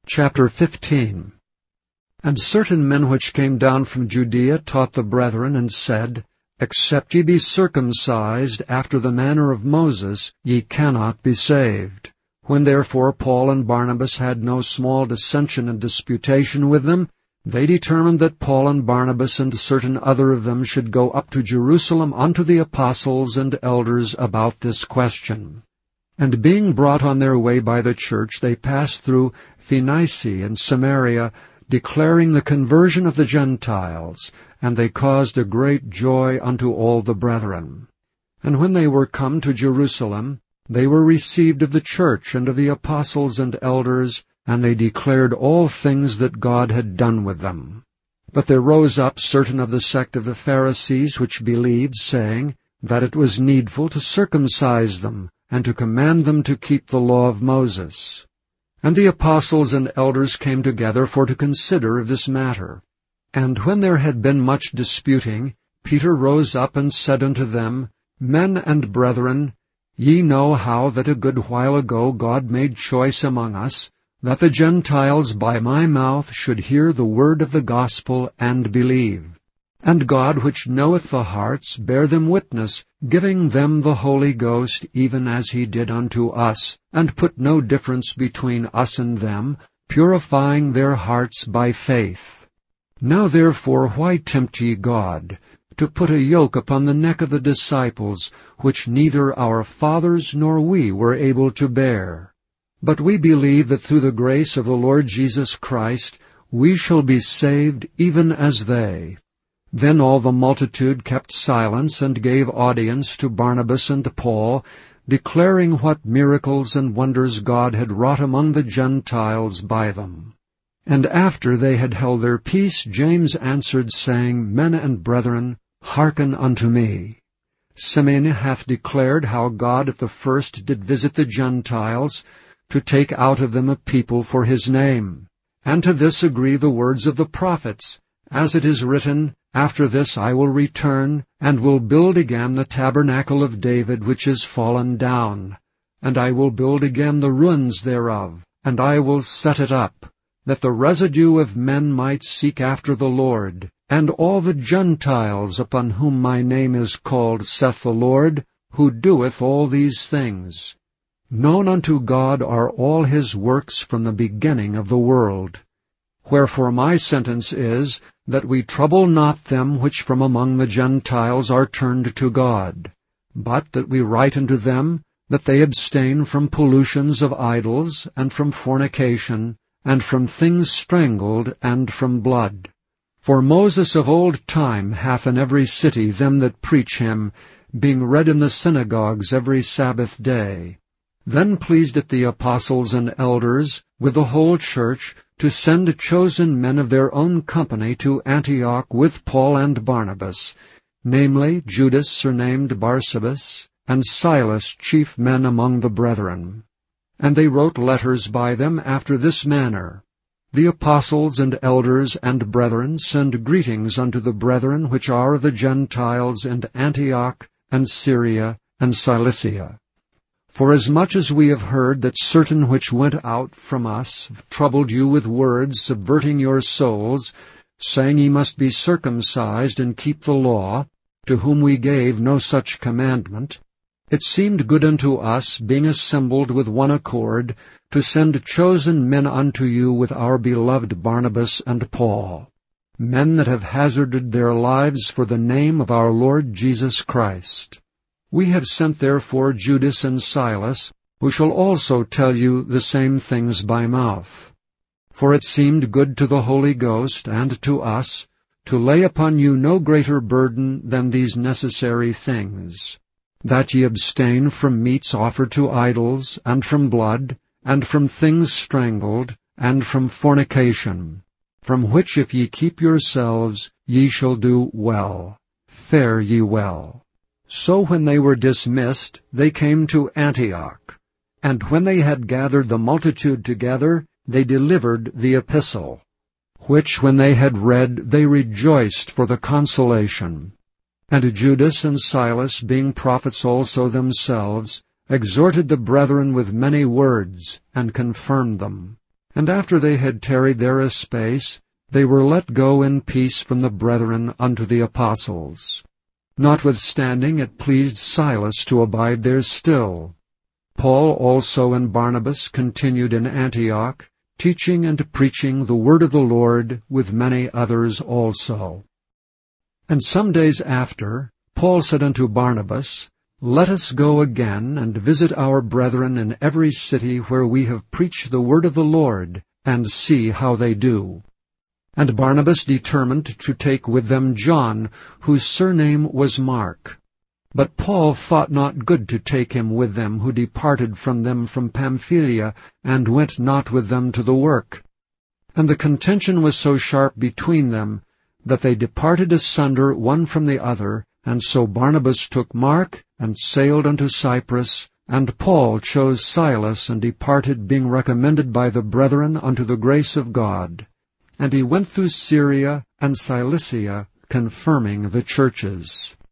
Chapter 15. And certain men which came down from Judea taught the brethren, and said, Except ye be circumcised after the manner of Moses, ye cannot be saved. When therefore Paul and Barnabas had no small dissension and disputation with them, they determined that Paul and Barnabas and certain other of them should go up to Jerusalem unto the apostles and elders about this question. And being brought on their way by the church, they passed through Phoenicia and Samaria, declaring the conversion of the Gentiles, and they caused a great joy unto all the brethren. And when they were come to Jerusalem, they were received of the church and of the apostles and elders, and they declared all things that God had done with them. But there rose up certain of the sect of the Pharisees which believed, saying, that it was needful to circumcise them, and to command them to keep the law of Moses. And the apostles and elders came together for to consider of this matter. And when there had been much disputing, Peter rose up and said unto them, Men and brethren, ye know how that a good while ago God made choice among us, that the Gentiles by my mouth should hear the word of the gospel and believe. And God, which knoweth the hearts, bare them witness, giving them the Holy Ghost, even as he did unto us, and put no difference between us and them, purifying their hearts by faith. Now therefore why tempt ye God, to put a yoke upon the neck of the disciples, which neither our fathers nor we were able to bear? But we believe that through the grace of the Lord Jesus Christ we shall be saved even as they. Then all the multitude kept silence, and gave audience to Barnabas and Paul, declaring what miracles and wonders God had wrought among the Gentiles by them. And after they had held their peace, James answered, saying, Men and brethren, hearken unto me. Simeon hath declared how God at the first did visit the Gentiles, to take out of them a people for his name. And to this agree the words of the prophets, as it is written, After this I will return, and will build again the tabernacle of David which is fallen down. And I will build again the ruins thereof, and I will set it up, that the residue of men might seek after the Lord, and all the Gentiles upon whom my name is called, saith the Lord, who doeth all these things. Known unto God are all his works from the beginning of the world. Wherefore my sentence is, that we trouble not them which from among the Gentiles are turned to God, but that we write unto them, that they abstain from pollutions of idols, and from fornication, and from things strangled, and from blood. For Moses of old time hath in every city them that preach him, being read in the synagogues every Sabbath day. Then pleased it the apostles and elders, with the whole church, to send chosen men of their own company to Antioch with Paul and Barnabas, namely Judas surnamed Barsabas, and Silas, chief men among the brethren. And they wrote letters by them after this manner. The apostles and elders and brethren send greetings unto the brethren which are of the Gentiles in Antioch and Syria and Cilicia. Forasmuch as we have heard that certain which went out from us troubled you with words, subverting your souls, saying ye must be circumcised and keep the law, to whom we gave no such commandment, it seemed good unto us, being assembled with one accord, to send chosen men unto you with our beloved Barnabas and Paul, men that have hazarded their lives for the name of our Lord Jesus Christ. We have sent therefore Judas and Silas, who shall also tell you the same things by mouth. For it seemed good to the Holy Ghost and to us to lay upon you no greater burden than these necessary things, that ye abstain from meats offered to idols, and from blood, and from things strangled, and from fornication, from which if ye keep yourselves, ye shall do well. Fare ye well. So when they were dismissed, they came to Antioch. And when they had gathered the multitude together, they delivered the epistle, which when they had read, they rejoiced for the consolation. And Judas and Silas, being prophets also themselves, exhorted the brethren with many words, and confirmed them. And after they had tarried there a space, they were let go in peace from the brethren unto the apostles. Notwithstanding it pleased Silas to abide there still. Paul also and Barnabas continued in Antioch, teaching and preaching the word of the Lord with many others also. And some days after, Paul said unto Barnabas, Let us go again and visit our brethren in every city where we have preached the word of the Lord, and see how they do. And Barnabas determined to take with them John, whose surname was Mark. But Paul thought not good to take him with them, who departed from them from Pamphylia, and went not with them to the work. And the contention was so sharp between them, that they departed asunder one from the other, and so Barnabas took Mark, and sailed unto Cyprus, and Paul chose Silas, and departed, being recommended by the brethren unto the grace of God. And he went through Syria and Cilicia, confirming the churches.